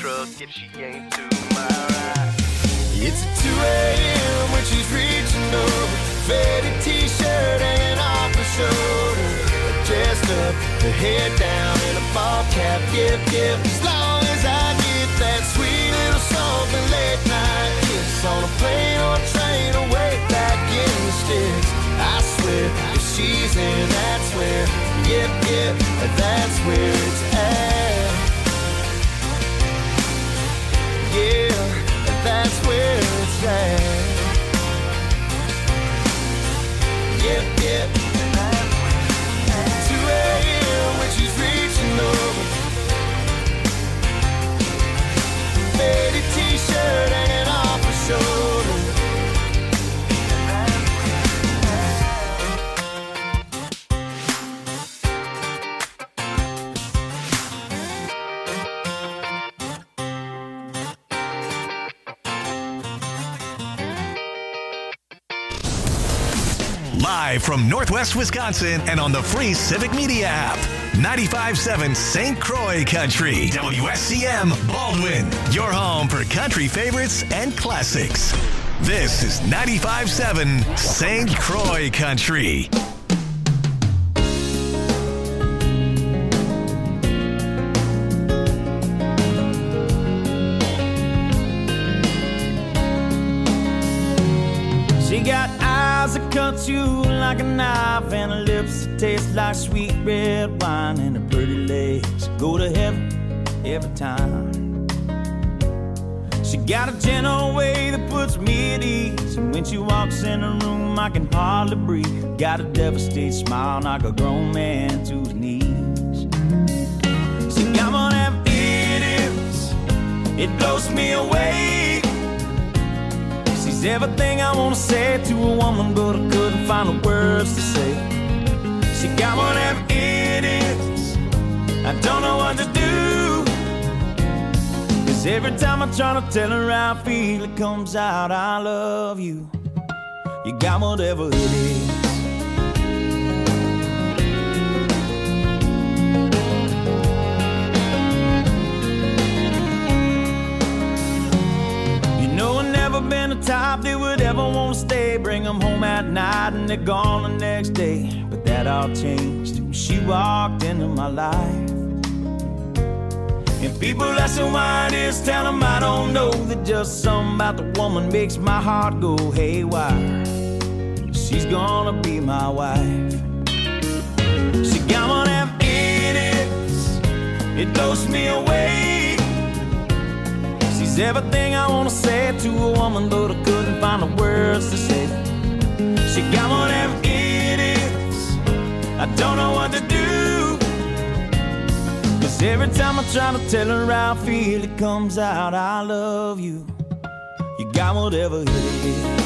truck if she ain't to my right. It's at 2 a.m. when she's reaching over, faded t-shirt hanging off her shoulder, dressed up, her head down in a ball cap, yep, as long as I get that sweet little something late night kiss on a plane or train away back in the sticks. I swear, if she's there, that's where, yep, that's where it's at. Yeah, that's where it's at. Yep, 2 a.m. when she's reaching over, faded t-shirt hanging off her shoulder. Live from Northwest Wisconsin and on the free Civic Media app. 95.7 St. Croix Country. WSCM Baldwin. Your home for country favorites and classics. This is 95.7 St. Croix Country. She got eyes that cut you like a knife, and her lips that taste like sweet red wine, and her pretty legs go to heaven every time. She got a gentle way that puts me at ease, and when she walks in the room I can hardly breathe. Got a devastated smile, knock a grown man to his knees. She got whatever it is, it blows me away. She's everything I want to say to a woman, but I couldn't find the words to say. She got whatever it is, I don't know what to do. 'Cause every time I try to tell her how I feel, it comes out, I love you. You got whatever it is. Been the type that would ever want to stay, bring them home at night and they're gone the next day. But that all changed when she walked into my life. And people ask me why it is, tell them I don't know, that just something about the woman makes my heart go haywire. She's gonna be my wife. She got whatever it is, it blows me away. She's everything I want to say to a woman, but I couldn't find the words to say. She got whatever it is, I don't know what to do. 'Cause every time I try to tell her how I feel, it comes out, I love you. You got whatever it is.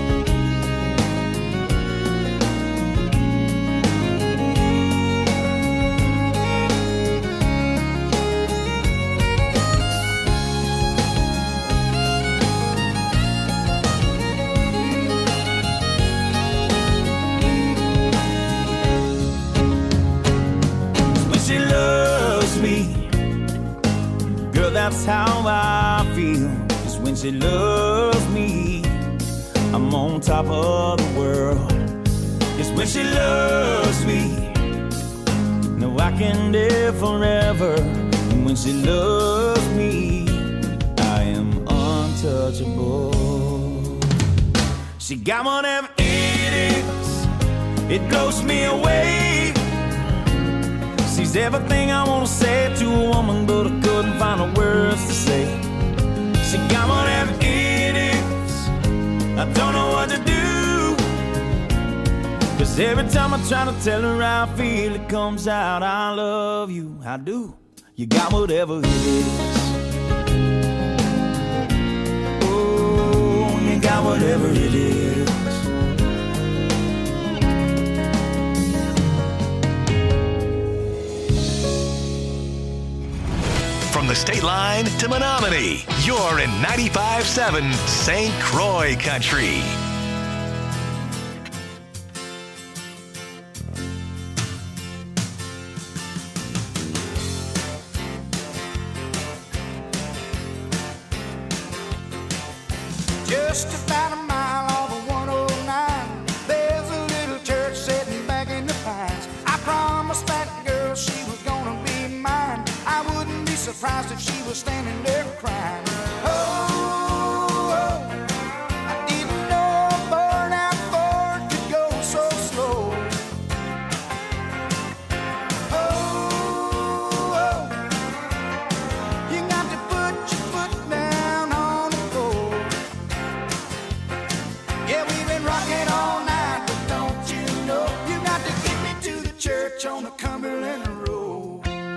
That's how I feel, 'cause when she loves me, I'm on top of the world. 'Cause when she loves me, no, I can live forever. And when she loves me, I am untouchable. She got whatever it is, it blows me away. She's everything I want to say to a woman, but I couldn't find the words to say. She got whatever it is, I don't know what to do. 'Cause every time I try to tell her how I feel, it comes out, I love you, I do. You got whatever it is. Oh, you got whatever it is. From the state line to Menominee, you're in 95.7 St. Croix Country. Just about a mile off of 109, there's a little church sitting back in the pines. I promised that girl she was gonna be mine. I wouldn't be surprised if she was standing there crying. Oh, I didn't know a burnout Ford could go so slow. Oh, you got to put your foot down on the floor. Yeah, we've been rocking all night, but don't you know you got to get me to the church on the Cumberland Road.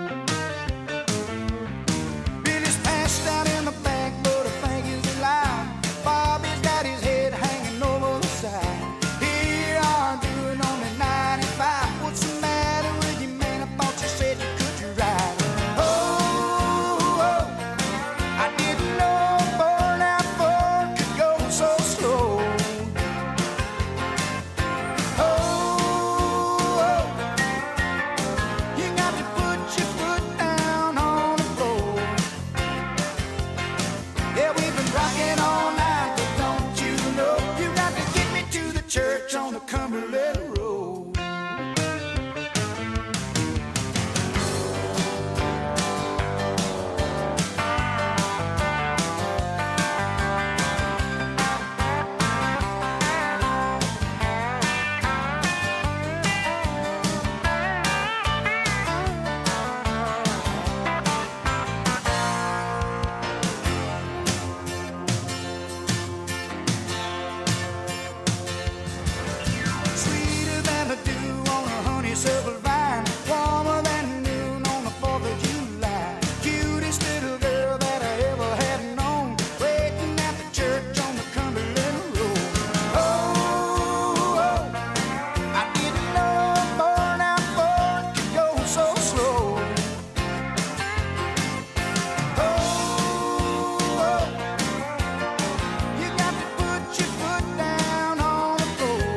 Billy's passed out in the back, but I think he's alive. Bobby's got his head hanging over the side. Here I'm doing only 95. What's the matter with you, man? I thought you said you could drive. Oh, I didn't know a burnout Ford could go so slow. Oh, you got to put your foot down on the floor. Yeah, we've been rocking all night, but don't you know you got to get me to the church on the Cumberland Road. Sweeter than the dew on a honeysuckle vine, warmer than noon on the 4th of July. Cutest little girl that I ever had known, waiting at the church on the Cumberland Road. Oh, I didn't know a burnout Ford could go so slow. Oh, you got to put your foot down on the floor.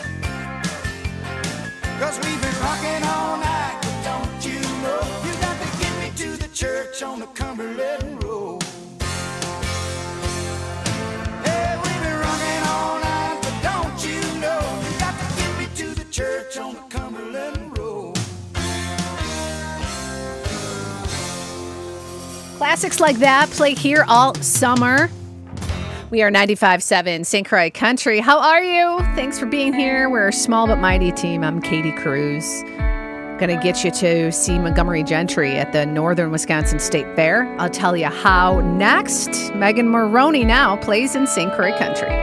'Cause we've been rocking all night, but don't you know you got to get me to the church on the Cumberland Road. Hey, we've been rocking all night, but don't you know you got to get me to the church on the Cumberland Road. Classics like that play here all summer. We are 95.7 St. Croix Country. How are you? Thanks for being here. We're a small but mighty team. I'm Katie Cruz. Going to get you to see Montgomery Gentry at the Northern Wisconsin State Fair. I'll tell you how next. Megan Maroney now plays in St. Croix Country.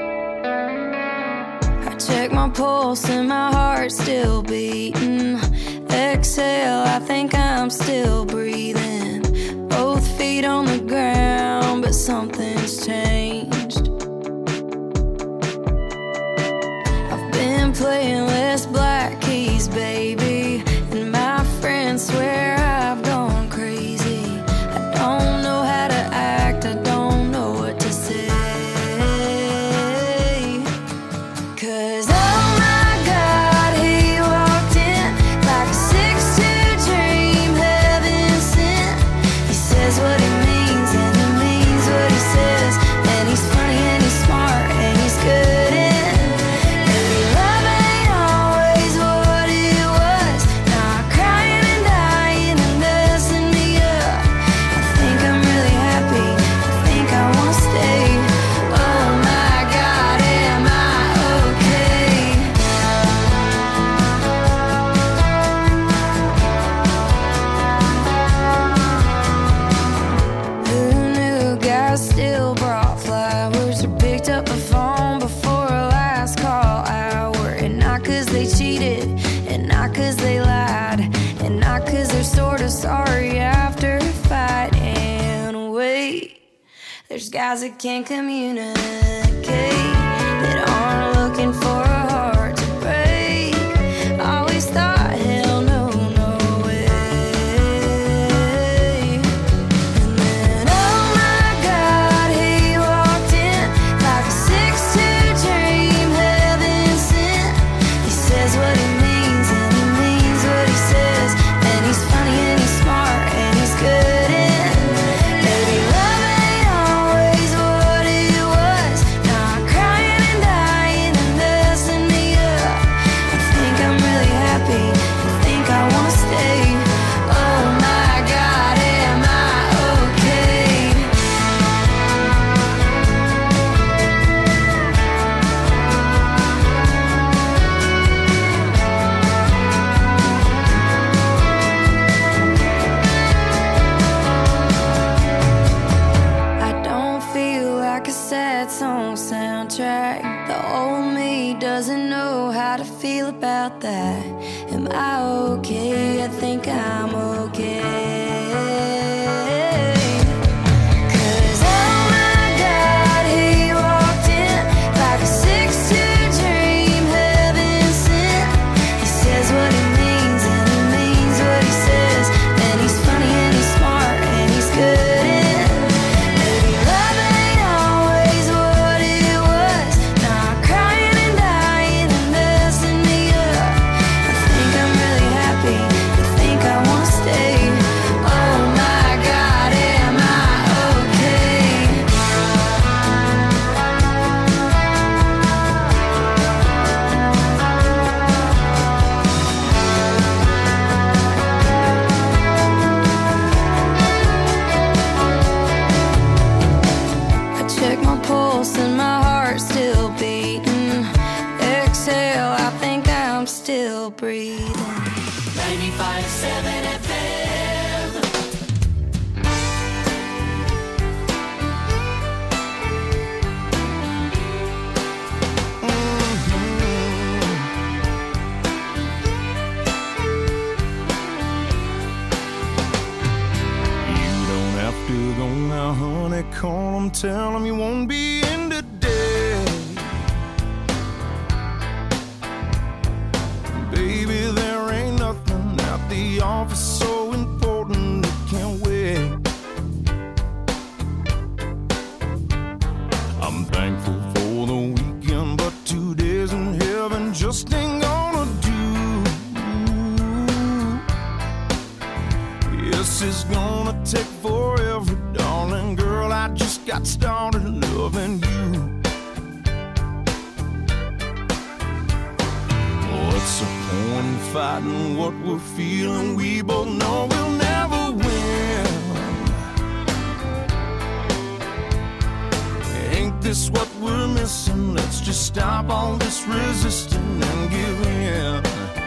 I check my pulse and my heart's still beating. Exhale, I think I'm still breathing. Both feet on the ground, but something's changed. I've been playing less black keys, baby, and my friends swear I've gone crazy. I don't know how to act, I don't know what to say. 'Cause oh my God, he walked in like a 6'2" dream, heaven sent. He says what he means and he means what he says, and he's funny and he's smart and he's good in. Maybe love ain't always what it was, not crying and dying and messing me up. I think I'm really happy, I think I wanna stay. Oh my God, am I okay? Who knew guys still brought flowers or picked up the phone before a last call hour? And not 'cause they cheated, and not 'cause they lied, and not 'cause they're sort of sorry after a fight. And wait, there's guys that can't communicate, that aren't looking for a heart to break. Always thought, hell no, no way. And then, oh my God, he walked in like a 6'2" dream, heaven sent. He says what he means and he means what he says, and he's funny and he's smart and he's good in. Maybe love ain't always what it was, not about that. Am I okay? I think I'm okay. 'Cause oh my God, he walked in like a 6'2" dream, heaven sent. He says what he means and he means what he says. And he's funny and he's smart and he's good in. Maybe love ain't always what it was. Not crying and dying and messing me up. I think I'm really happy. I think I wanna stay. Oh my God, am I okay? I check my pulse and my heart's still beating. Exhale, I think I'm still breathing. 95.7 FM. You don't have to go now, honey. Call 'em, tell 'em you won't be in today. Baby, there ain't nothing at the office so important it can't wait. I'm thankful for the weekend, but 2 days in heaven just ain't gonna do. Yes, it's gonna take forever, darling girl. I just got started loving you. What's the point in fighting what we're feeling? We both know we'll never win. Ain't this what we're missing? Let's just stop all this resisting and give in.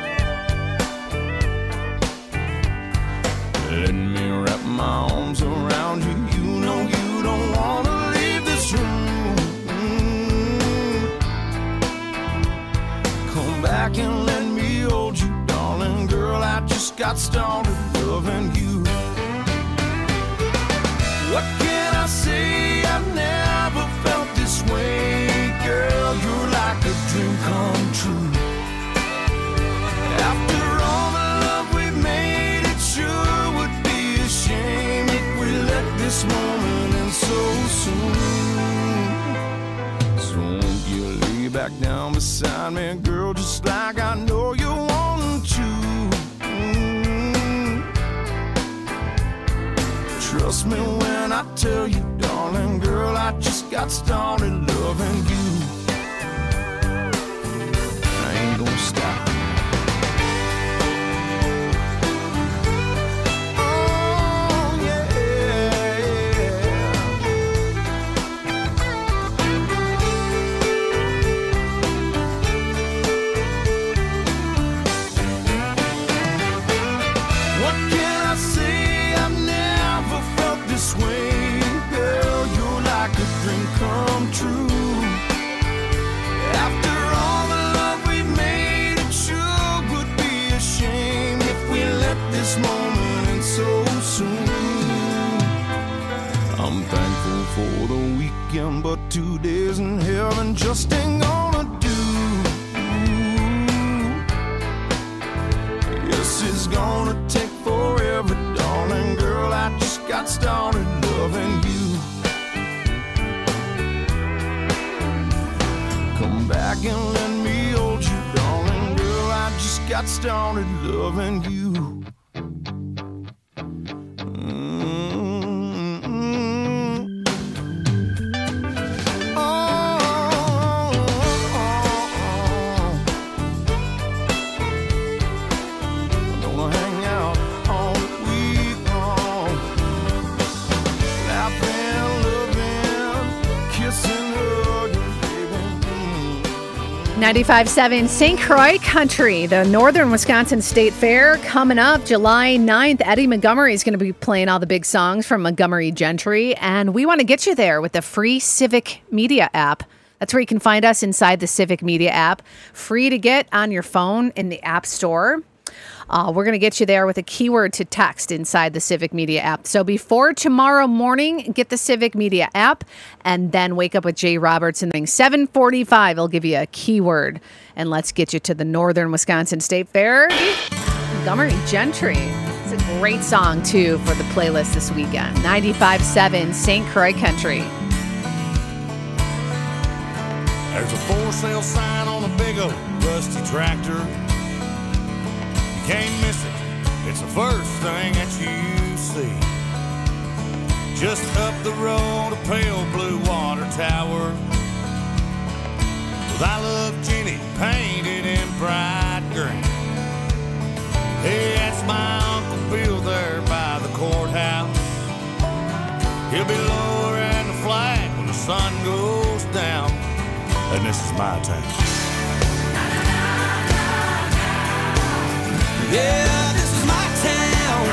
Let me wrap my arms around you. You know you don't wanna leave this room. Come back and let me hold you, darling girl. I just got started loving you. What can I say? I've never felt this way, girl. You're like a dream come true. After all the love we've made, it sure would be a shame if we let this moment end so soon. So won't you lay back down beside me, girl, just like I know you want to. Trust me when I tell you, darling girl, I just got started loving you. I ain't gonna stop. Oh, yeah. What can I say? I've never felt this way, girl. You're like a dream come true. After all the love we've made, it sure would be a shame if we let this moment end so soon. I'm thankful for the weekend, but 2 days in heaven just ain't gonna do. Yes, it's gonna take forever, darling girl. I just got started loving you. Come back and let me hold you, darling girl. I just got started loving you. I'm gonna hang out all week long, laughing, loving, kissing, hugging, baby. 95.7 St. Croix Country, the Northern Wisconsin State Fair coming up July 9th. Eddie Montgomery is going to be playing all the big songs from Montgomery Gentry, and we want to get you there with the free Civic Media app. That's where you can find us inside the Civic Media app. Free to get on your phone in the App Store. We're going to get you there with a keyword to text inside the Civic Media app. So before tomorrow morning, get the Civic Media app and then wake up with Jay Roberts. And 7:45, I'll give you a keyword. And let's get you to the Northern Wisconsin State Fair. Montgomery Gentry. It's a great song, too, for the playlist this weekend. 95.7 St. Croix Country. There's a for sale sign on a big old rusty tractor. You can't miss it. It's the first thing that you see. Just up the road, a pale blue water tower with I Love Jenny painted in bright green. Hey, that's my Uncle Bill there by the courthouse. He'll be lowering the flag when the sun goes down. And this is my town. Yeah, this is my town.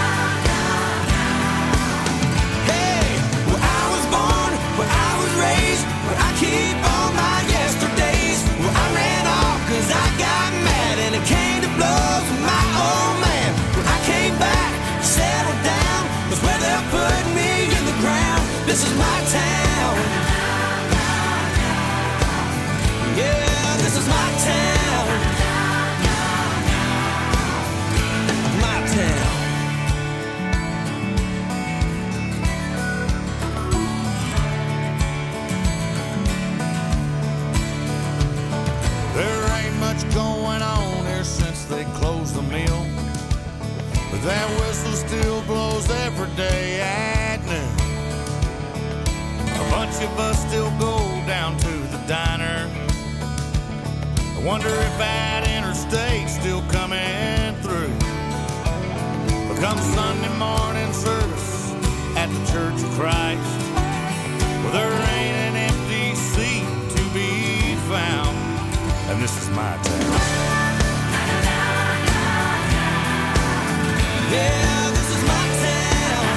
Hey, where I was born, where I was raised, where I keep all my yesterdays. Where I ran off cause I got mad and it came to blows with my old man. Where I came back, settled down, was where they're putting me in the ground. This is my town. Yeah, this is my town. My town. There ain't much going on here since they closed the mill, but that whistle still blows every day at noon. A bunch of us still go down to the diner. I wonder if that interstate's still coming through. But come Sunday morning service at the Church of Christ, well, there ain't an empty seat to be found. And this is my town. Yeah, this is my town.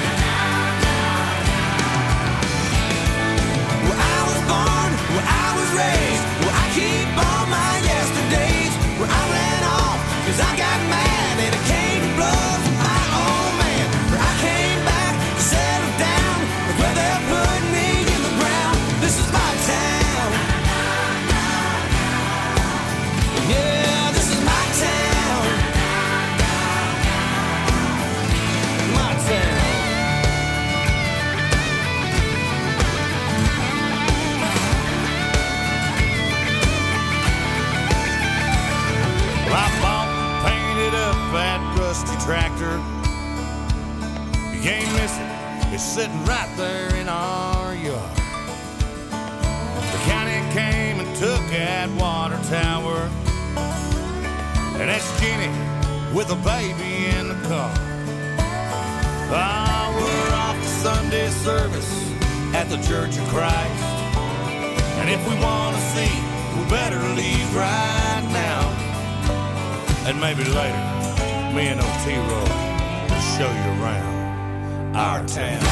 Where I was born, where I was raised, where I keep all my yesterdays. Where I ran off cause I got mad and it came to blows with my old man. Where I came back, settled down, with where they're putting me in the ground. This is my town. Yeah, this is my town. My town. I bought and painted up that rusty tractor. You can't miss it. It's sitting right there in our yard. The county came and took that water tower. And that's Jenny with a baby in the car. Ah, we're off to Sunday service at the Church of Christ. And if we want to see, we better leave right now. And maybe later, me and old T-Roy will show you around our town.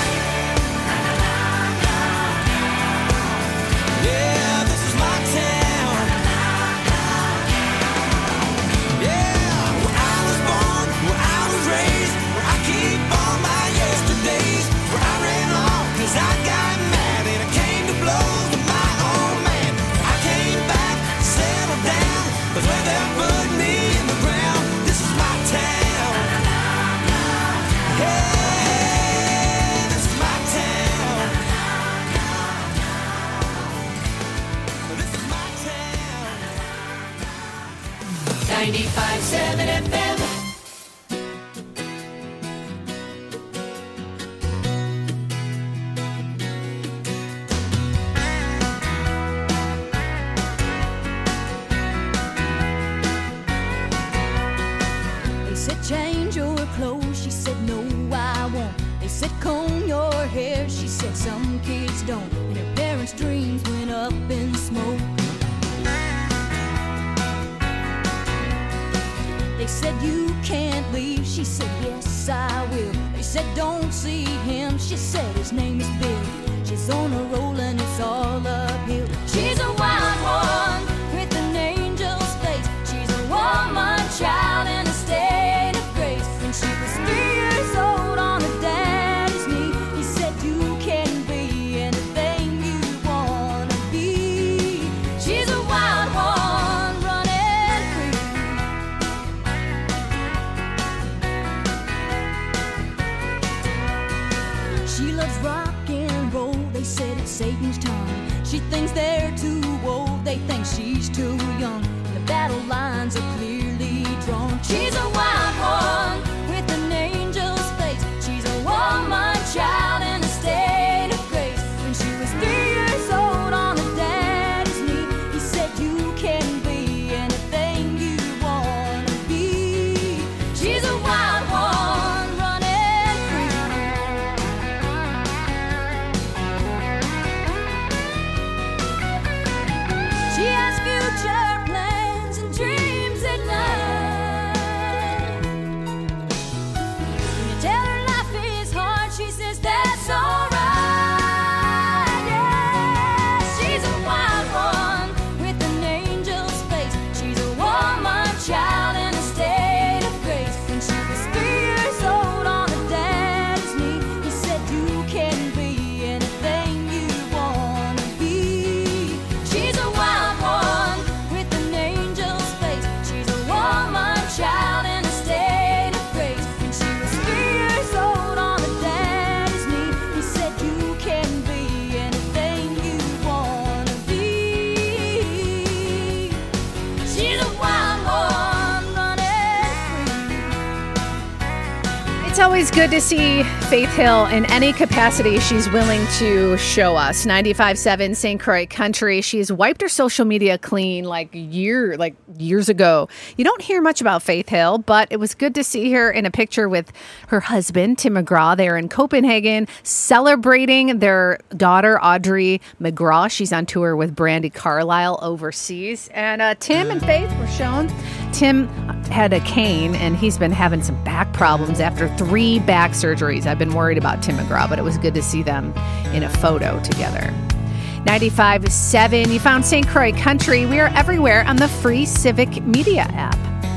Yeah, this is my town. Yeah, where I was born, where I was raised, where I keep all my yesterdays. Where I ran off cause I got mad and it came to blows with my old man. I came back, settled down, was where they're putting me in the ground. This is my town. Yeah, this is my town. This is my town. 95.7 FM. They said change your clothes, she said no I won't. They said comb your hair, she said some kids don't. And her parents' dreams went up in smoke. They said you can't leave, she said yes I will. They said don't see him, she said his name is Bill. She's on a roll and it's all uphill. She's a They said it's Satan's tongue. She thinks they're too old. They think she's too young. The battle lines are clearly drawn. She's a wild one with an angel's face. She's a woman child in a state of grace. When she was 3 years old on her daddy's knee, he said you can be anything you wanna be. She's a wild one running free. She has future plans and dreams at night. When you tell her life is hard, she says that's alright. Yeah, she's a wild one with an angel's face. She's a woman child in a state of grace. When she was 3 years old on her daddy's knee, he said you can be anything you wanna be. She's a wild one with an angel's face. She's a woman child in a state of grace. When she was 3 years old on her daddy's knee, he said you can be anything you wanna be. She's a wild one running free. It's always good to see Faith Hill in any capacity she's willing to show us. 95.7 St. Croix Country. She's wiped her social media clean years ago. You don't hear much about Faith Hill, but it was good to see her in a picture with her husband, Tim McGraw. They're in Copenhagen celebrating their daughter, Audrey McGraw. She's on tour with Brandi Carlile overseas. And Tim and Faith were shown. Tim had a cane, and he's been having some back problems after 3 back surgeries. I've been worried about Tim McGraw, but it was good to see them in a photo together. 95.7, you found St. Croix Country. We are everywhere on the free Civic Media app.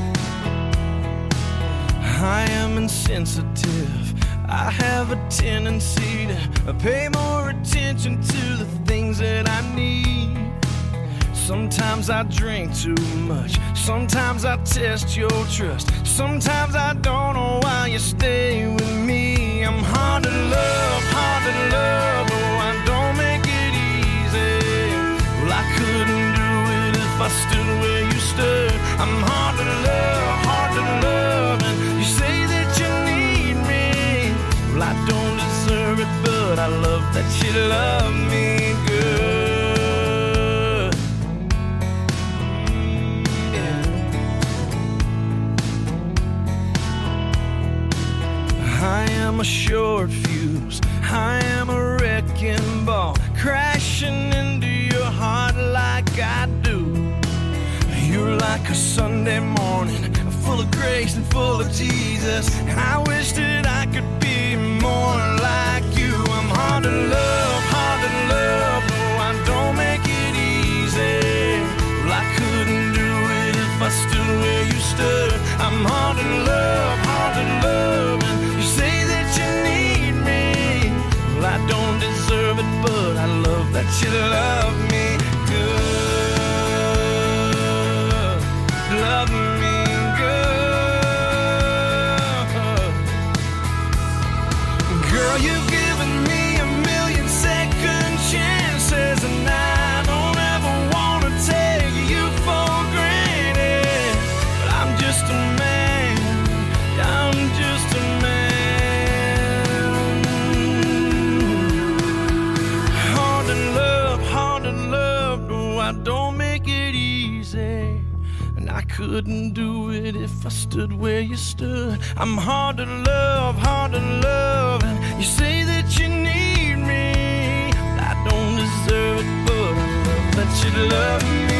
I am insensitive. I have a tendency to pay more attention to the things that I need. Sometimes I drink too much. Sometimes I test your trust. Sometimes I don't know why you stay with me. I'm hard to love, oh, I don't make it easy. Well, I couldn't do it if I stood where you stood. I'm hard to love, and you say that you need me. Well, I don't deserve it, but I love that you love me good. I am a short fuse, I am a wrecking ball, crashing into your heart like I do. You're like a Sunday morning, full of grace and full of Jesus. I wish that I could be more like you. I'm hard to love, no, I don't make it easy. Well, I couldn't do it if I stood where you stood. I'm hard to love, and you say that you need me. Well, I don't deserve it, but I love that you love me good. Love me good. Girl, you've given me a million second chances, and I don't ever want to take you for granted. But I'm just a man, I'm just a man. Hard to love, no, I don't make it easy. And I couldn't do it if I stood where you stood. I'm hard to love, and you say that you need me. I don't deserve it, but I love that you love me.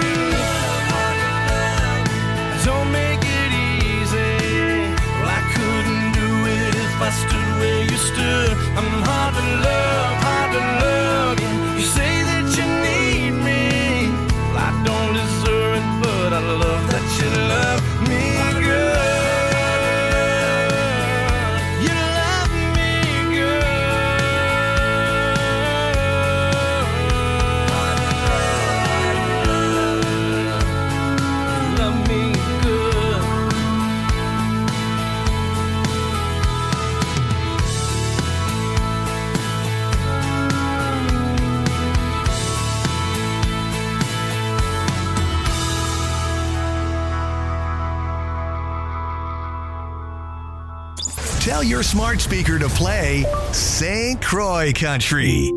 Don't make it easy. Well, I couldn't do it if I stood where you stood. I'm hard to love, yeah. You say that you need me. Well, I don't deserve it, but I love that you love me good. You love me good. Love me good. Tell your smart speaker to play St. Croix Country.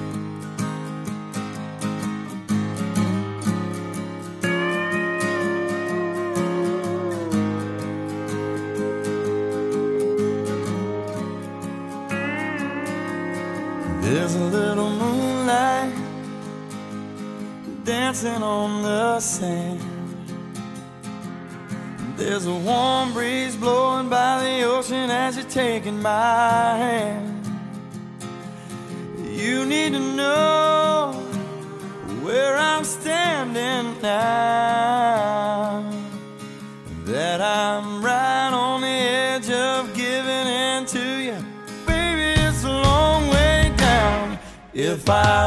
There's a little moonlight dancing on the sand. There's a warm breeze blowing by the ocean as you're taking my hand. You need to know where I'm standing now, that I'm right on the edge of giving in to you. Baby, it's a long way down. If I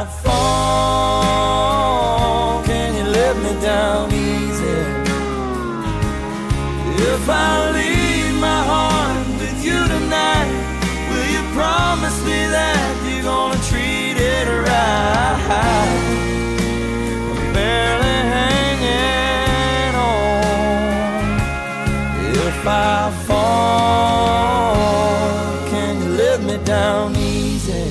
fall, can you let me down easy? If I leave my heart with you tonight, will you promise me that you're gonna treat it right? I'm barely hanging on. If I fall, can you let me down easy?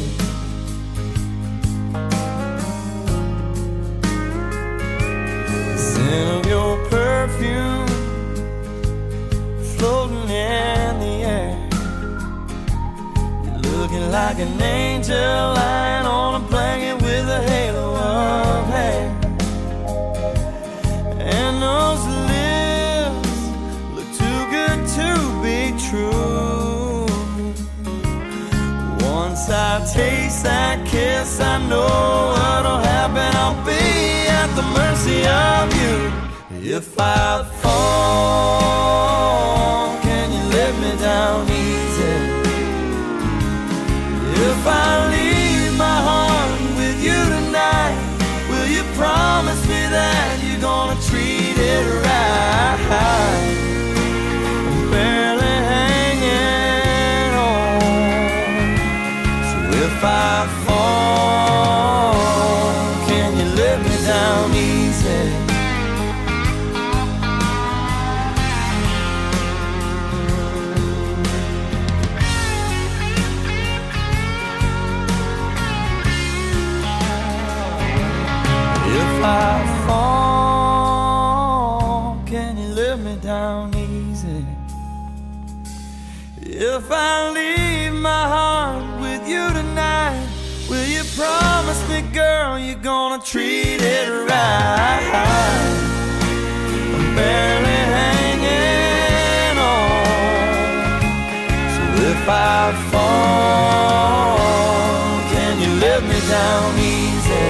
The scent of your perfume floating in the air. You're looking like an angel lying on a blanket with a halo of hair. And those lips look too good to be true. Once I taste that kiss, I know what'll happen. I'll be at the mercy of you. If I fall, can you let me down easy? If I leave my heart with you tonight, will you promise me that you're gonna treat it right? I'm barely hanging on. So if I fall, can you let me down easy? If I fall, can you let me down easy? If I leave my heart with you tonight, will you promise me, girl, you're gonna treat it right? I'm barely hanging on. So if I fall, can you let me down easy?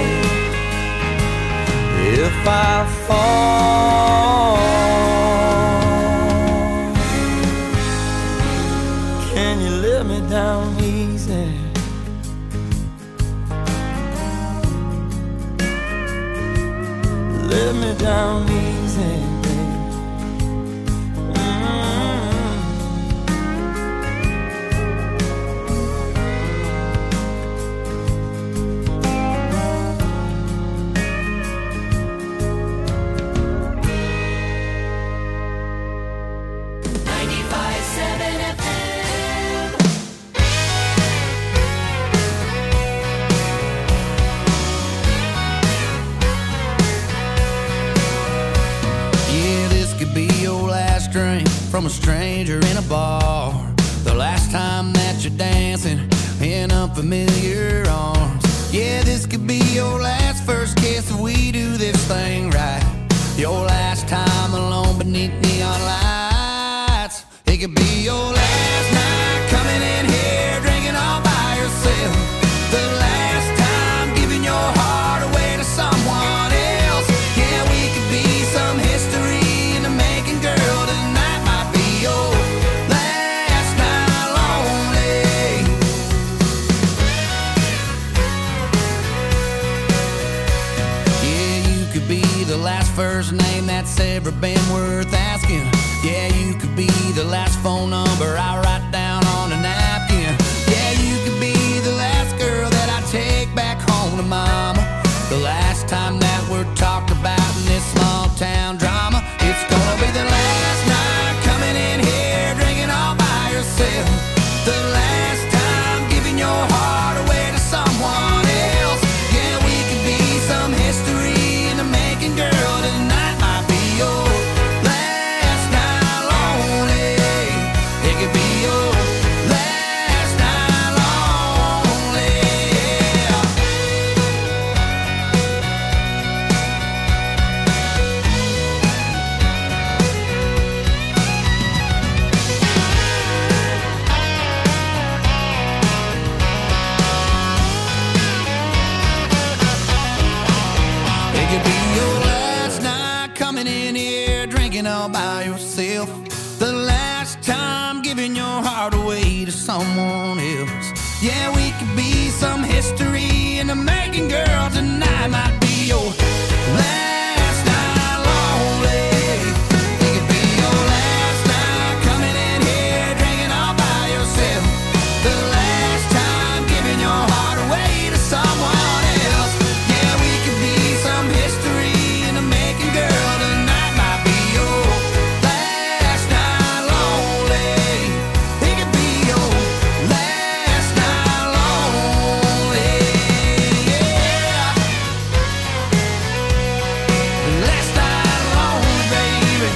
If I fall, can you let me down easy? Let me down easy, baby. From a stranger in a bar, the last time that you're dancing in unfamiliar arms. Yeah, this could be your last first kiss if we do this thing right. Your last time alone beneath neon lights. It could be your last night coming in here drinking all by yourself. The last time giving your heart away to someone else. Yeah, we could be some history in the making, girl. Tonight might be your last night lonely. Yeah, you could be the last first name that's ever been worth asking. Yeah, you could be the last phone number I write down on a napkin. Yeah, you could be the last girl that I take back home to mama. The last time that we're talked about in this small town drama. It's gonna be the last night coming in here drinking all by yourself. yourself the last time giving your heart away to someone else. Yeah, we could be some history in the making, girl. Tonight might be your last night lonely. It could be your last night coming in here drinking all by yourself. The last time giving your heart away to someone else. Yeah, we could be some history in the making, girl. Tonight might be your last night lonely. It could be your last night lonely. Yeah. Last night lonely, baby.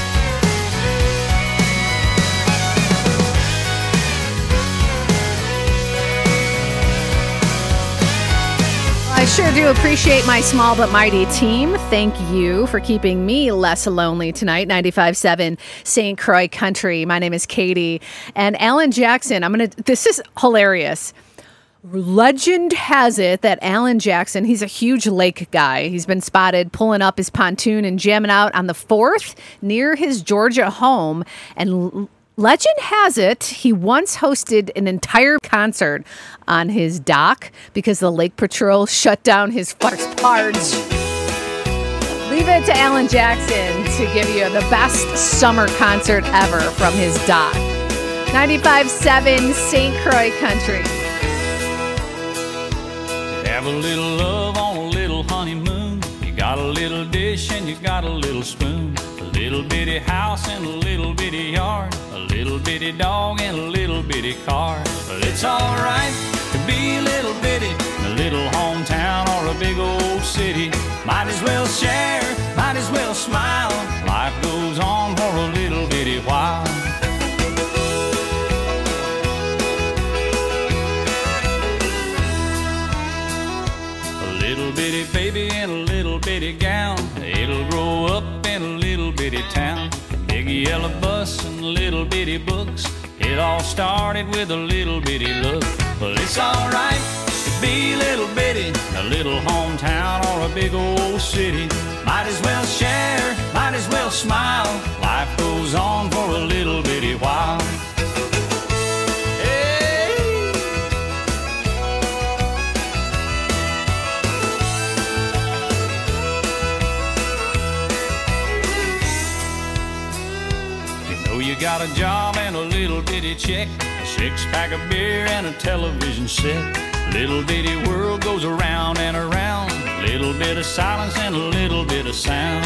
I sure do appreciate my small but mighty team. Thank you for keeping me less lonely tonight. 95.7 St. Croix Country. My name is Katie. And Alan Jackson, this is hilarious. Legend has it that Alan Jackson, he's a huge lake guy. He's been spotted pulling up his pontoon and jamming out on the 4th near his Georgia home. And legend has it, he once hosted an entire concert on his dock because the Lake Patrol shut down his first barge. Leave it to Alan Jackson to give you the best summer concert ever from his dock. 95.7 St. Croix Country. Have a little love on a little honeymoon. You got a little dish and you got a little spoon. A little bitty house and a little bitty yard. A little bitty dog and a little bitty car. But it's alright to be a little bitty in a little hometown or a big old city. Might as well share, might as well smile. Life goes on for a little bitty while. Little bitty baby in a little bitty gown. It'll grow up in a little bitty town. Big yellow bus and little bitty books. It all started with a little bitty look. Well, it's alright to be a little bitty in a little hometown or a big old city. Might as well share, might as well smile. Life goes on for a little bitty while. You got a job and a little bitty check, a 6-pack of beer and a television set. Little bitty world goes around and around. Little bit of silence and a little bit of sound.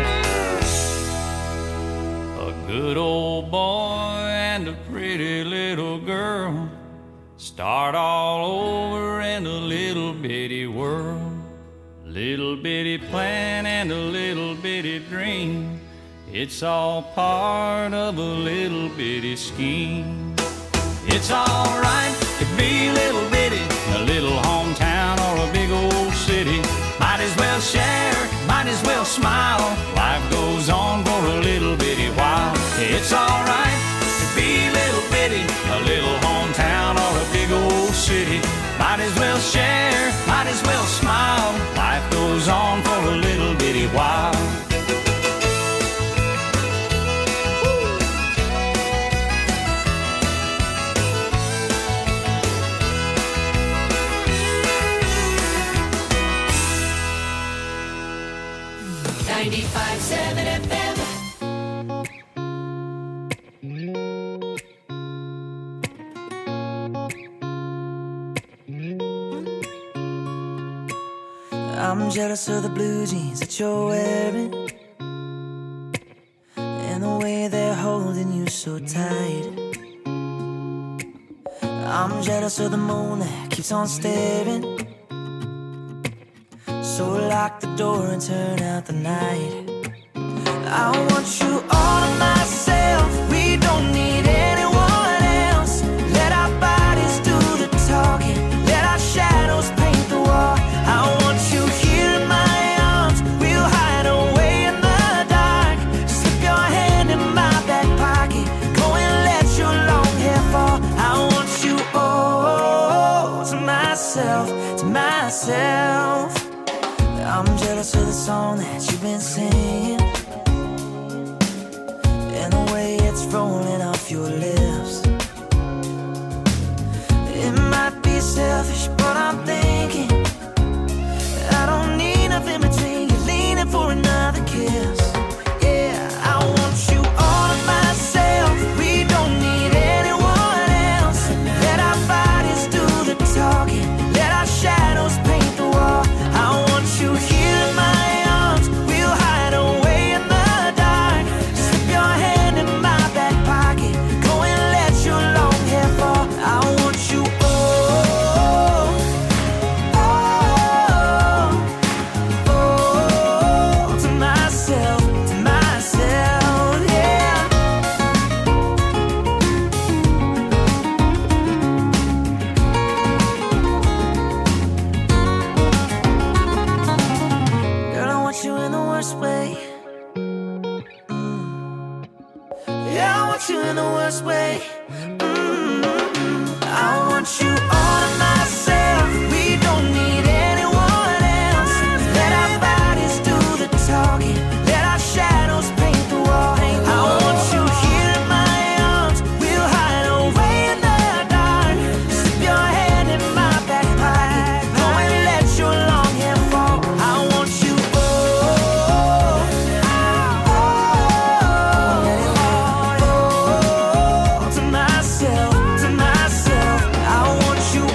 A good old boy and a pretty little girl start all over in a little bitty world. Little bitty plan and a little bitty dream. It's all part of a little bitty scheme. It's alright to be a little bitty in a little hometown or a big old city. Might as well share, might as well smile. Life goes on for a little bitty while. It's alright to be a little bitty in a little hometown or a big old city. Might as well share, might as well smile. Life goes on for a little bitty while. I'm jealous of the blue jeans that you're wearing and the way they're holding you so tight. I'm jealous of the moon that keeps on staring. So lock the door and turn out the night. I want you all to myself. We don't need anyone else. Let our bodies do the talking. Let our shadows paint the wall. I want you here in my arms. We'll hide away in the dark. Slip your hand in my back pocket. Go and let your long hair fall. I want you all to myself, to myself. I'm jealous of the song that you've been singing her lips. It might be selfish, but I'm thinking I don't need nothing between you, leaning for another kiss. Yeah, I want you all to myself. We don't need anyone else. Let our bodies do the talking. Let our shadows paint the wall. I want you here in my arms. We'll hide away in the dark. Slip your hand in my back pocket. Go and let your long hair fall. I want you to myself, yeah. Girl, I want you in the worst way. Yeah, I want you in the worst way. I want you all to myself. We don't need anyone else. Let our bodies do the talking. Let our shadows paint the wall. I want you here in my arms. We'll hide away in the dark. Slip your hand in my back pocket. Go and let your long hair fall. I want you to myself, to myself. I want you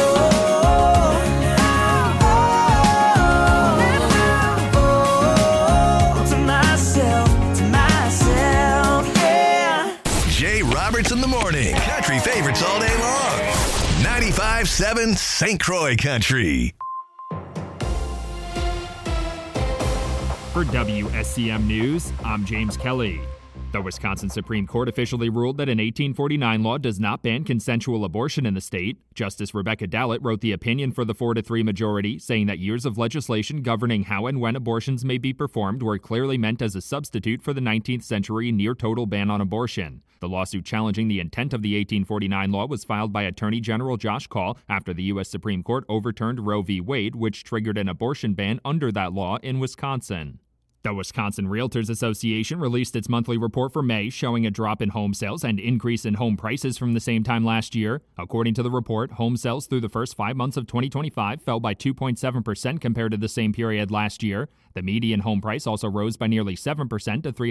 to myself, yeah. Jay Roberts in the morning. Country favorites all day long. 95.7 St. Croix Country. For WSCM News, I'm James Kelly. The Wisconsin Supreme Court officially ruled that an 1849 law does not ban consensual abortion in the state. Justice Rebecca Dallett wrote the opinion for the 4-3 majority, saying that years of legislation governing how and when abortions may be performed were clearly meant as a substitute for the 19th century near-total ban on abortion. The lawsuit challenging the intent of the 1849 law was filed by Attorney General Josh Kaul after the U.S. Supreme Court overturned Roe v. Wade, which triggered an abortion ban under that law in Wisconsin. The Wisconsin Realtors Association released its monthly report for May, showing a drop in home sales and increase in home prices from the same time last year. According to the report, home sales through the first 5 months of 2025 fell by 2.7% compared to the same period last year. The median home price also rose by nearly 7% to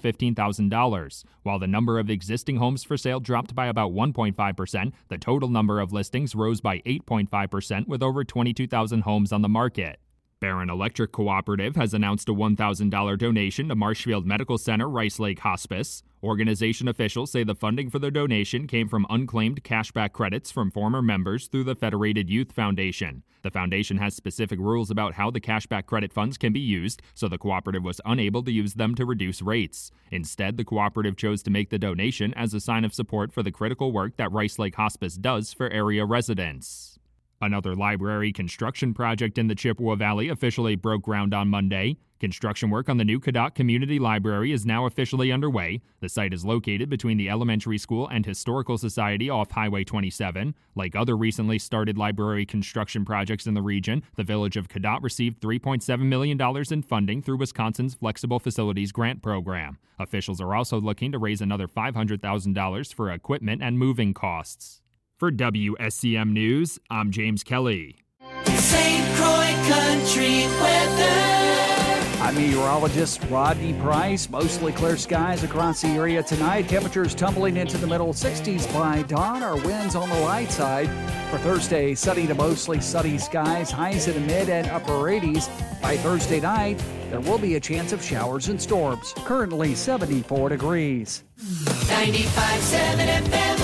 $315,000. While the number of existing homes for sale dropped by about 1.5%, the total number of listings rose by 8.5%, with over 22,000 homes on the market. Barron Electric Cooperative has announced a $1,000 donation to Marshfield Medical Center Rice Lake Hospice. Organization officials say the funding for the donation came from unclaimed cashback credits from former members through the Federated Youth Foundation. The foundation has specific rules about how the cashback credit funds can be used, so the cooperative was unable to use them to reduce rates. Instead, the cooperative chose to make the donation as a sign of support for the critical work that Rice Lake Hospice does for area residents. Another library construction project in the Chippewa Valley officially broke ground on Monday. Construction work on the new Cadott Community Library is now officially underway. The site is located between the elementary school and Historical Society off Highway 27. Like other recently started library construction projects in the region, the village of Cadott received $3.7 million in funding through Wisconsin's Flexible Facilities Grant Program. Officials are also looking to raise another $500,000 for equipment and moving costs. For WSCM News, I'm James Kelly. St. Croix Country weather. I'm meteorologist Rodney Price. Mostly clear skies across the area tonight. Temperatures tumbling into the middle 60s by dawn. Our winds on the light side. For Thursday, sunny to mostly sunny skies. Highs in the mid and upper 80s. By Thursday night, there will be a chance of showers and storms. Currently 74 degrees. 95.7 FM.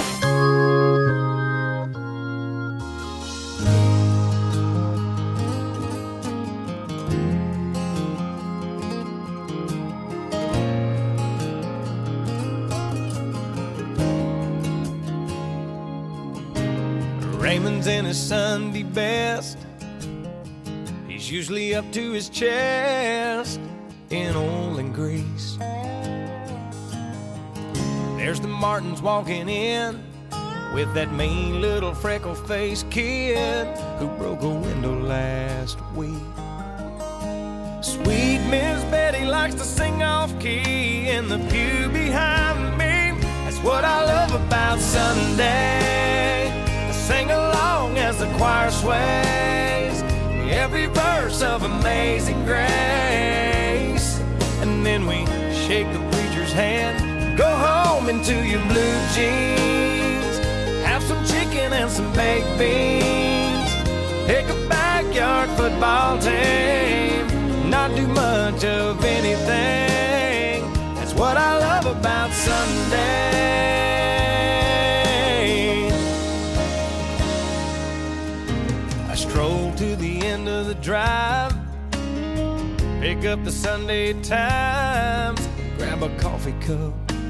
Raymond's in his Sunday best. He's usually up to his chest in oil and grease. There's the Martins walking in with that mean little freckle-faced kid who broke a window last week. Sweet Miss Betty likes to sing off-key in the pew behind me. That's what I love about Sunday. I sing along as the choir sways every verse of Amazing Grace. And then we shake the preacher's hand, go home into your blue jeans, have some chicken and some baked beans, pick a backyard football team, not do much of anything. That's what I love about Sunday. I stroll to the end of the drive, pick up the Sunday Times, grab a coffee cup.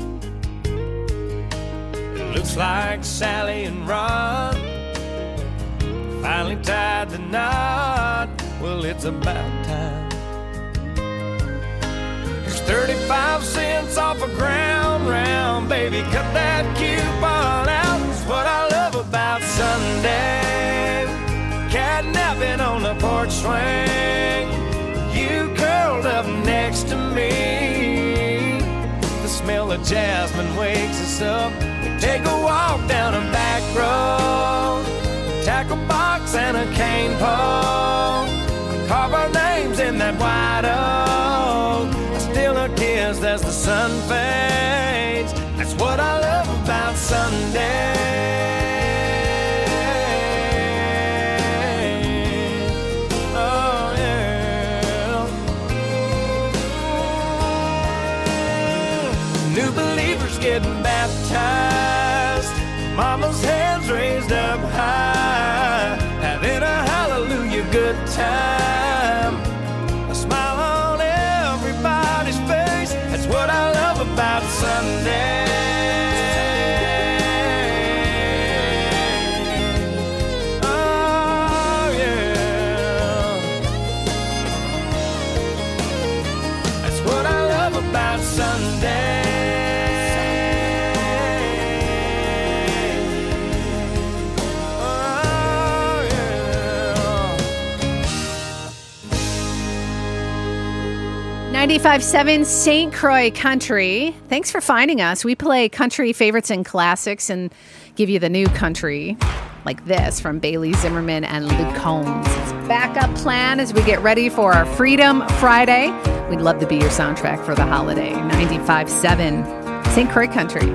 It looks like Sally and Ron finally tied the knot. Well, it's about time. There's 35 cents off a ground round, baby, cut that coupon out. It's what I love about Sunday. Catnapping on the porch swing, you curled up next to me. The smell of jasmine wakes us up. We take a walk down a back road, tackle box and a cane pole, carve our names in that white oak. I steal a kiss as the sun fades. That's what I love about Sunday. Oh yeah. New believers getting baptized, mama's hands raised up high, having a hallelujah good time. A smile on everybody's face. That's what I love about Sunday. Oh yeah. That's what I love about Sunday. 95.7 St. Croix Country. Thanks for finding us. We play country favorites and classics and give you the new country like this from Bailey Zimmerman and Luke Combs. It's backup plan as we get ready for our Freedom Friday. We'd love to be your soundtrack for the holiday. 95.7 St. Croix Country.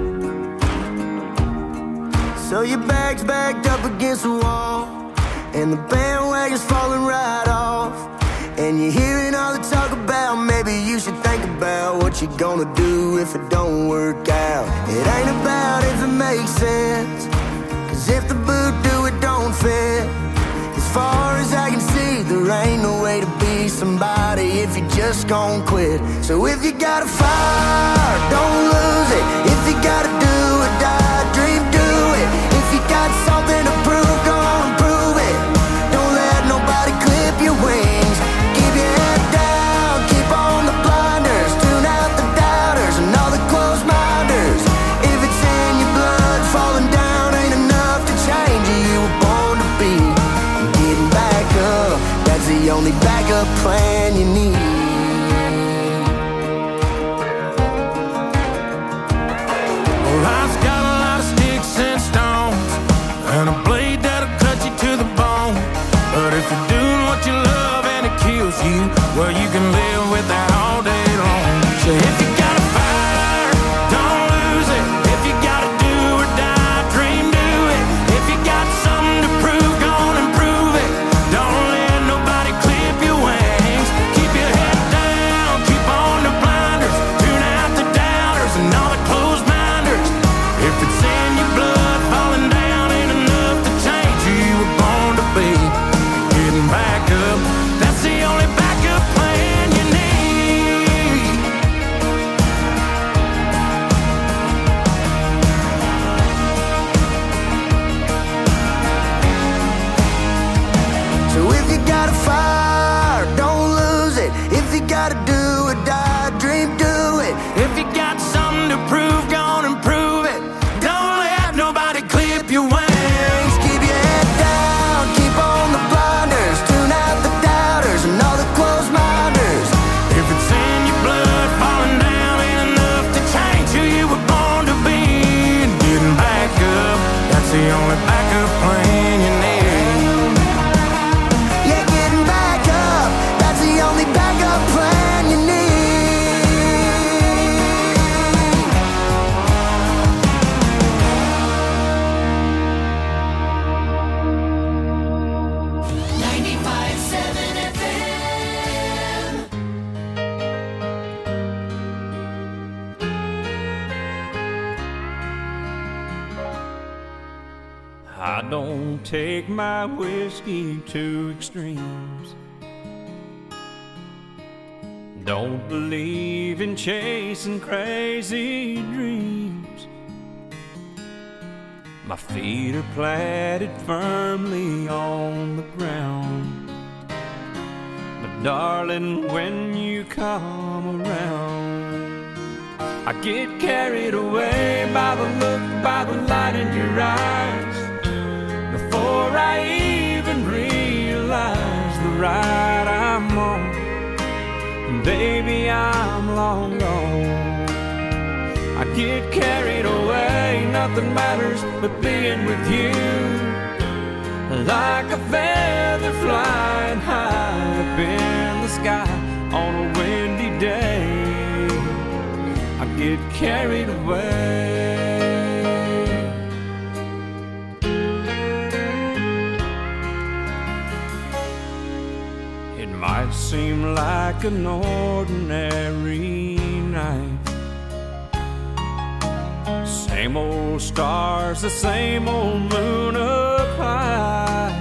So your bag's backed up against the wall, and the bandwagon's falling right off. And you're hearing all the talk about maybe you should think about what you're gonna do if it don't work out. It ain't about if it makes sense, 'cause if the boot do it don't fit. As far as I can see, there ain't no way to be somebody if you just gon' quit. So if you got a fire, don't lose it. If you gotta do it, die, dream, do it. If you got something to prove, go on and prove it. Don't let nobody clip your wings. The only backup plan you need. That's the only backup plan you need. Yeah, getting back up, that's the only backup plan you need. 95.7 FM. I don't take my whiskey to extremes. Don't believe in chasing crazy dreams. My feet are planted firmly on the ground. But darling, when you come around, I get carried away by the look, by the light in your eyes. Before I even realize the ride I'm on, and baby, I'm long gone. I get carried away, nothing matters but being with you. Like a feather flying high up in the sky on a windy day, I get carried away. It might seem like an ordinary night, same old stars, the same old moon up high.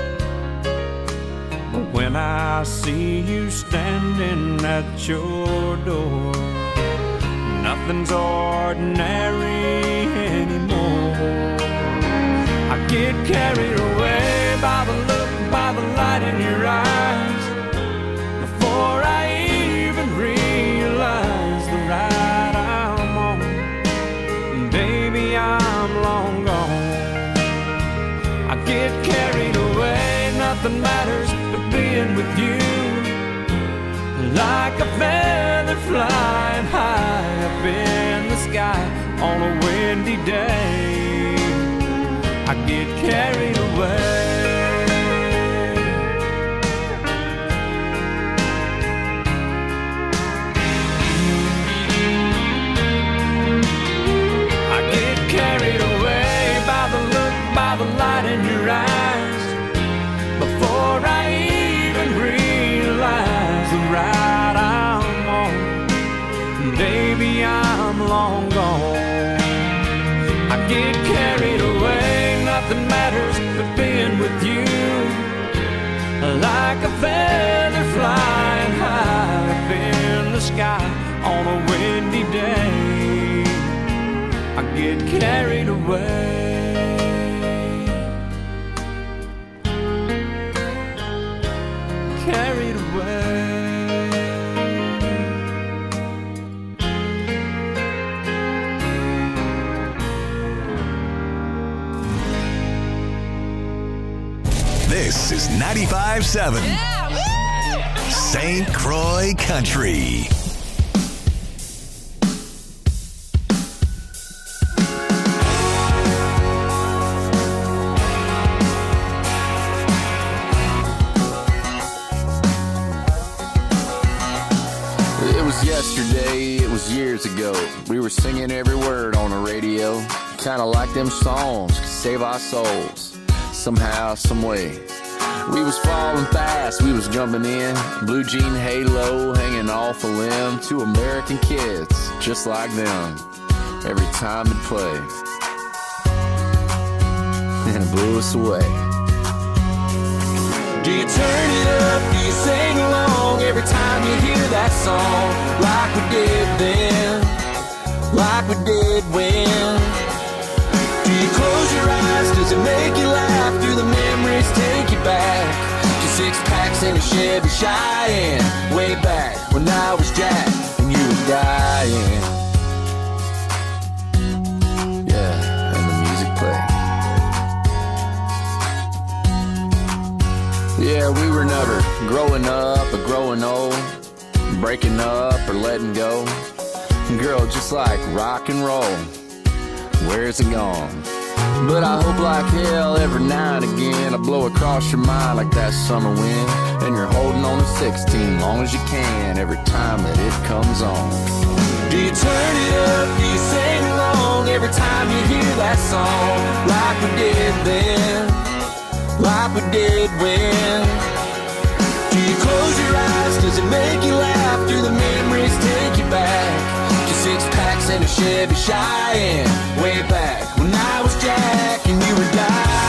But when I see you standing at your door, nothing's ordinary anymore. I get carried away by the look, by the light in your eyes. Before I even realize the ride I'm on, baby, I'm long gone. I get carried away, nothing matters but being with you. Like a feather flying high up in the sky on a windy day, I get carried away. Carried away by the look, by the light in your eyes. Before I even realize the ride I'm on, baby, I'm long gone. I get carried away, nothing matters but being with you. Like a feather flying high up in the sky on a windy day, I get carried away. Carried away. This is 95.7 St. Croix Country. Yesterday, it was years ago. We were singing every word on the radio. Kinda like them songs could save our souls. Somehow, some way. We was falling fast, we was jumping in. Blue jean halo hanging off a limb. Two American kids, just like them. Every time it played. And it blew us away. Do you turn it up? Do you sing along every time you hear that song? Like we did then, like we did when. Do you close your eyes? Does it make you laugh? Do the memories take you back to 6 packs in a Chevy Cheyenne? Way back when I was Jack and you were dying. Yeah, and the music played. Yeah, we were never growing up or growing old, breaking up or letting go. Girl, just like rock and roll, where's it gone? But I hope like hell every now and again I blow across your mind like that summer wind. And you're holding on to 16 long as you can every time that it comes on. Do you turn it up? Do you sing along every time you hear that song? Like we did then, like we did when. Do you close your eyes? Does it make you laugh? Do the memories take you back to 6 packs and a Chevy Cheyenne? Way back when I was Jack and you were dying.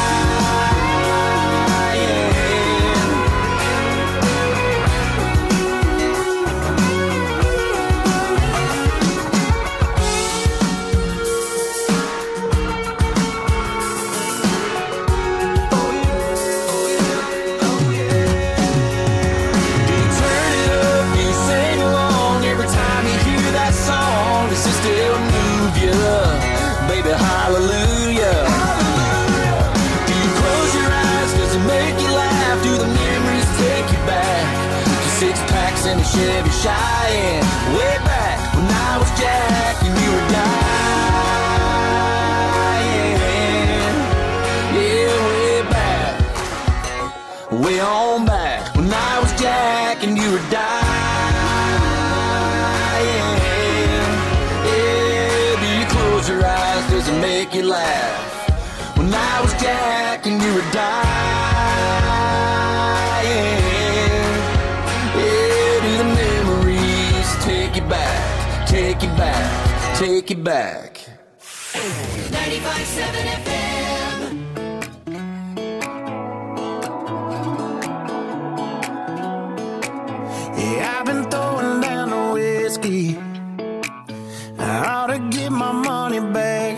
Baby, hallelujah. Do you close your eyes? Does it make you laugh? Do the memories take you back to 6 packs and a Chevy Cheyenne? Way back when I was Jack and you were dying. Yeah, way back, way on back when I was Jack and you were dying. Your eyes, does it make you laugh? When I was Jack and you were dying. Yeah, do the memories take you back, take you back, take you back. 95.7 FM. Yeah, I've been throwing down the whiskey. I ought to get my money back.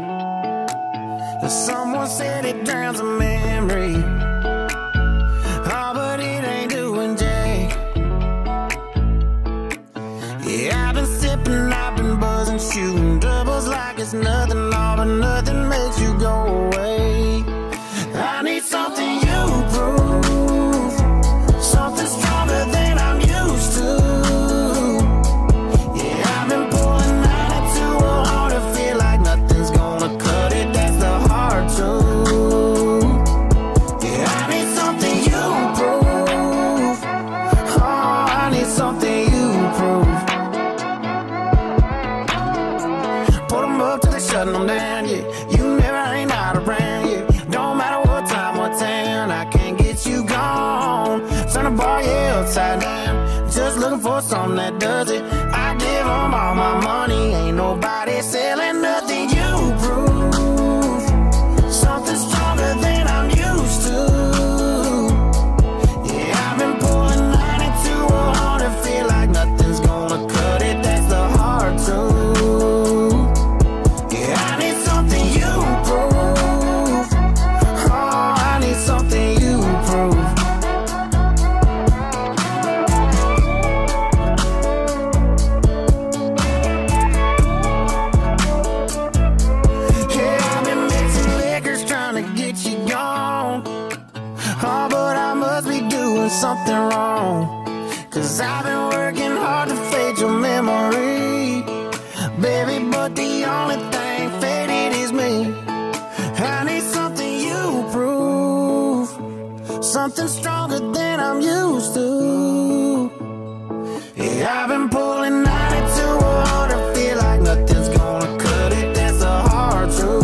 Someone said it drowns a memory. Oh, but it ain't doing jack. Yeah, I've been sipping, I've been buzzing, shooting doubles like it's nothing. All but nothing makes you go away. I need something you prove, something stronger than I'm used to. Shutting them down, yeah. You never ain't not around, yeah. Don't matter what time or town, I can't get you gone. Turn the bar, yeah, upside down. Just looking for something that does it. I give them all my money. Ain't nobody selling nothing. You prove something stronger than I'm used to. Yeah, I've been pulling 92 on and feel like nothing's gonna cut it. That's the hard truth. Something wrong, 'cause I've been working hard to fade your memory, baby, but the only thing faded is me. I need something you prove, something stronger than I'm used to. Yeah, I've been pulling 92 hard, I feel like nothing's gonna cut it. That's the hard truth.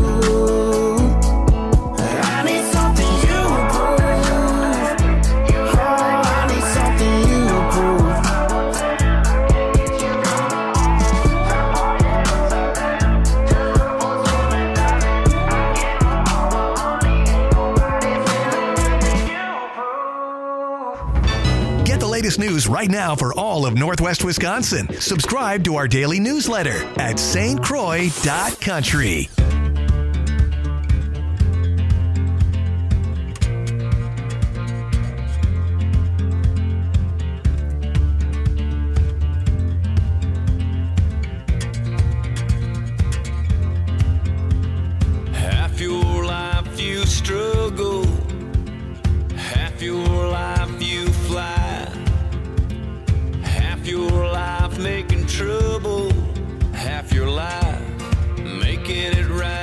Latest news right now for all of Northwest Wisconsin. Subscribe to our daily newsletter at stcroix.country. Half your life you struggle, half your life you fly, half your life making trouble, half your life making it right.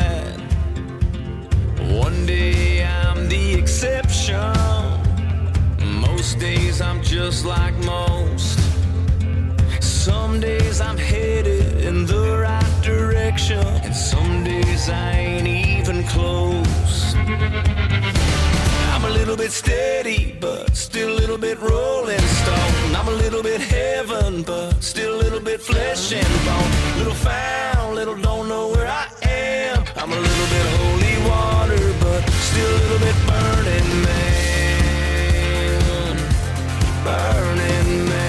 direction. Most days I'm just like most. Some days I'm headed in the right direction, and some days I ain't even close. I'm a little bit steady, but still a little bit rolling stone. I'm a little bit heaven, but still a little bit flesh and bone. Little found, little don't know where I am. I'm a little bit holy water, but still a little bit burning man. Burning man.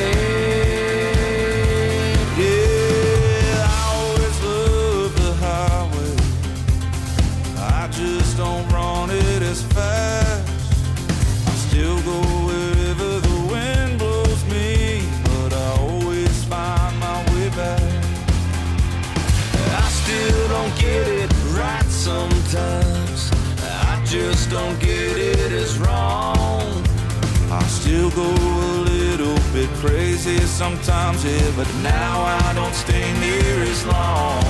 Yeah, I always love the highway. I just don't run it as fast. I still go wherever the wind blows me, but I always find my way back. I still don't get it right sometimes. I just don't get it as wrong. I still go a little bit crazy sometimes, yeah, but now I don't stay near as long.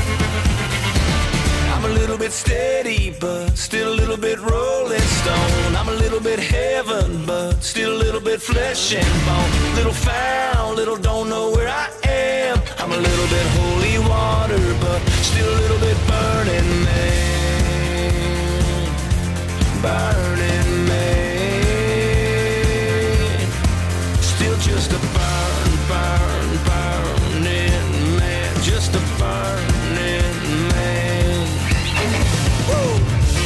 I'm a little bit steady, but still a little bit rolling stone. I'm a little bit heaven, but still a little bit flesh and bone. Little found, little don't know where I am. I'm a little bit holy water, but still a little bit burning man. Burning man. Still just a burning man. Just a burning man. Woo!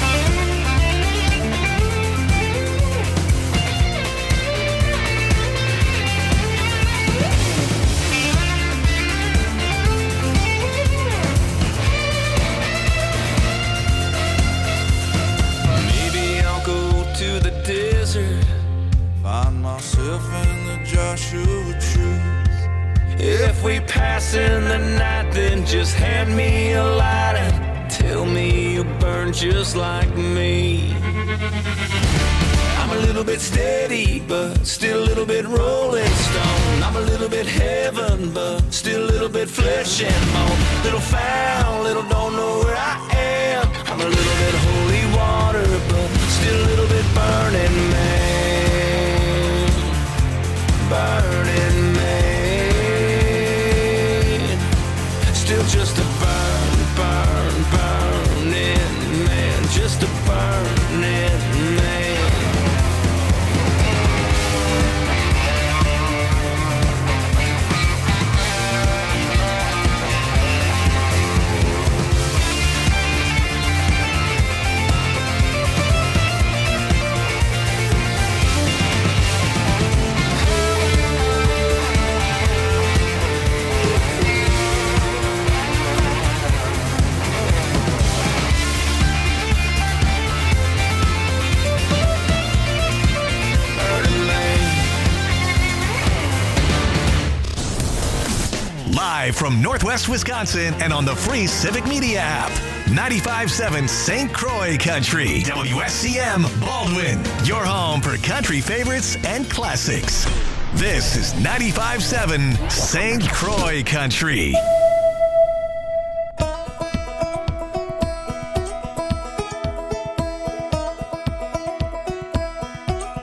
Maybe I'll go to the desert, find myself in the Joshua Tree. If we pass in the night, then just hand me a lighter. Tell me you burn just like me. I'm a little bit steady, but still a little bit rolling stone. I'm a little bit heaven, but still a little bit flesh and bone. Little found, little don't know where I am. I'm a little bit holy water, but still a little bit burning man. Burning man. Still just a burning man. Just a burning man. Live from Northwest Wisconsin and on the free Civic Media app. 95.7 St. Croix Country. WSCM Baldwin. Your home for country favorites and classics. This is 95.7 St. Croix Country.